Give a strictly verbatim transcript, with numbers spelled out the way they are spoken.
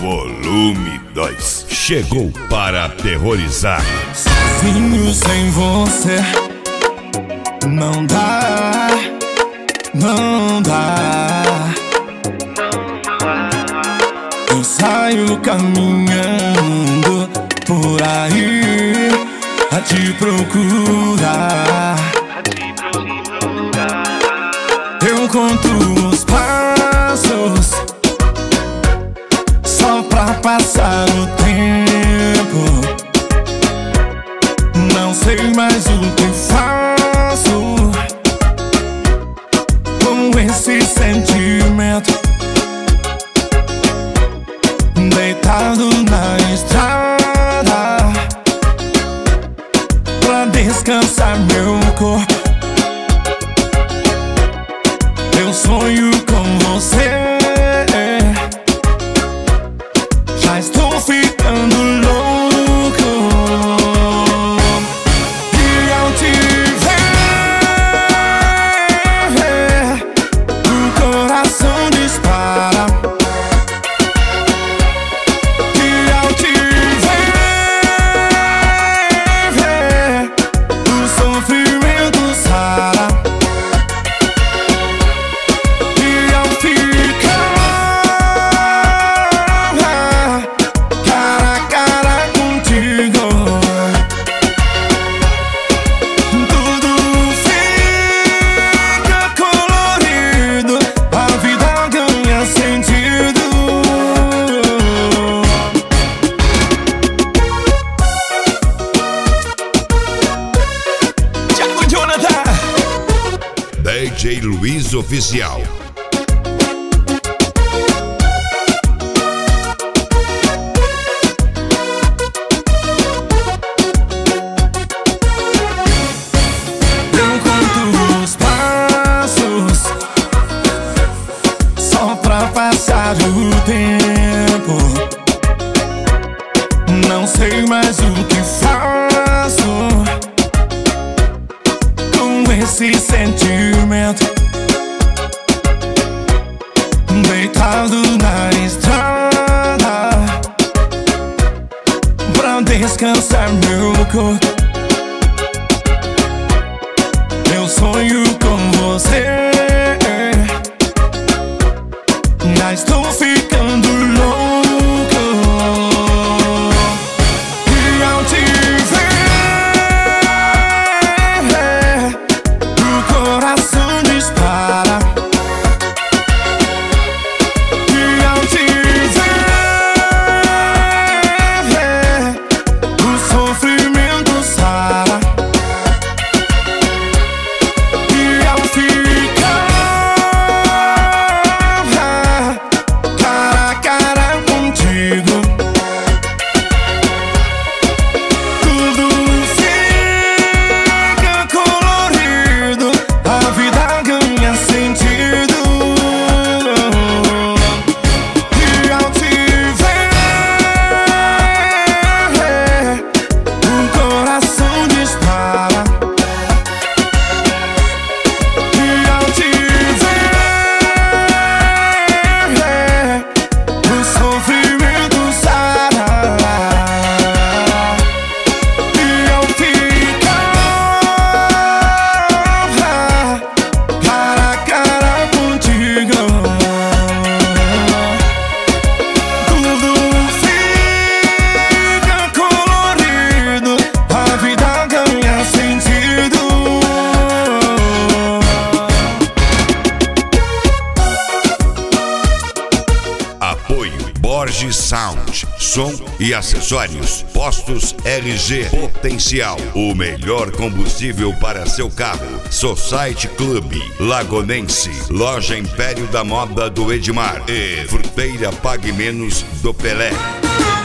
Volume dois chegou para aterrorizar. Sozinho sem você não dá, não dá. Eu saio caminhando por aí a te procurar. Eu conto os passos só pra passar o tempo. Não sei mais o que faço com esse sentimento. Deitado na estrada pra descansar meu corpo. Eu sonho com você, já estou ficando louco. E ao te ver, o coração dispara. E ao te ver, o sofrimento sara. D J Luiz Oficial. Eu conto os passos só pra passar o tempo. Não sei mais o que faço com esse sentimento. Deitado na estrada pra descansar meu corpo. Eu sonho com você, já estou ficando louco. E ao te ver, o coração dispara. E ao te ver, o sofrimento sara. E ao ficar cara a cara contigo, tudo fica colorido, a vida ganha sentido. E ao te ver, o coração dispara. E ao te ver, o sofrimento sara. E ao ficar cara a cara contigo, tudo fica colorido, a vida ganha sentido. Apoio Borges Sound, som e acessórios. Postos R G Potencial, o melhor combustível para seu carro. Society Club Lagonense, Loja Império da Moda do Edmar e Fruteira Pague Menos do Pelé.